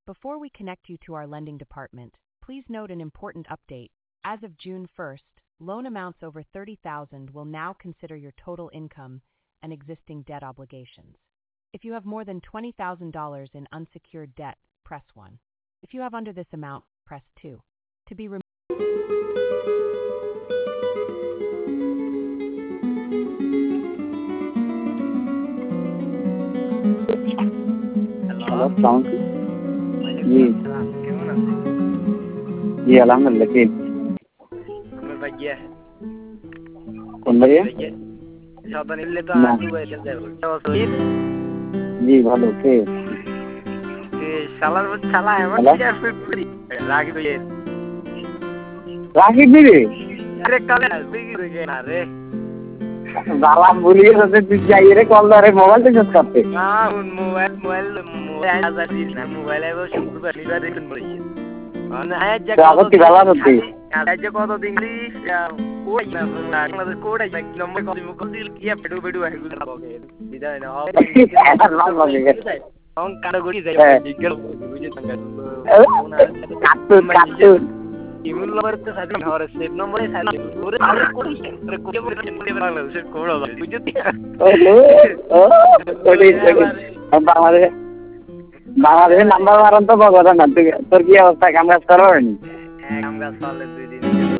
Before we connect you to our lending department, please note an important update. As of June 1st, loan amounts over $30,000 will now consider your total income and existing debt obligations. If you have more than $20,000 in unsecured debt, press 1. If you have under this amount, press 2. To be hello, আসসালামু আলাইকুম। জি কেমন আছেন? জি আলহামদুলিল্লাহ। কে আমার ভাইয়া কোন ভাইয়া? সাবধানে নিলে তো না। দুবাই যাবো। জি ভালো। কে শালার শালা এমন হ্যালো? কি আসবে রাগি দিয়ে রাখি দিবি আরে কালে আসবে কি রে না রে বালা বলিয়ে যাতে তুই যাই রে কল ধরে মোবাইল থেকে করতে। না মোবাইল আজাদ দিস না মোবাইলে এবার শুক্রবার নিবার দেখুন বলেছে মানে আজ যা আবার কি ভালো আছিস? আজ যে কত ইংলিশ ওই না বাংলাদেশ কোড আছে নম্বর কত মুখ দিল কি পেডু পেডু এগুলো না বকে বিদায় না অং কারো গড়ি যায় বিকেল বুঝে থাকা কাটুন ইমেল নম্বর তো সাথে ধরে সেভ নম্বরে সাথে ওরে আরে কোন কোন বলে বাংলাদেশের কোড হবে বুঝতে বাংলাদেশের নাম্বার মারান তো ভগবান না তোর কি অবস্থা? কাম কাজ করো নি? কাম কাজ চলে 2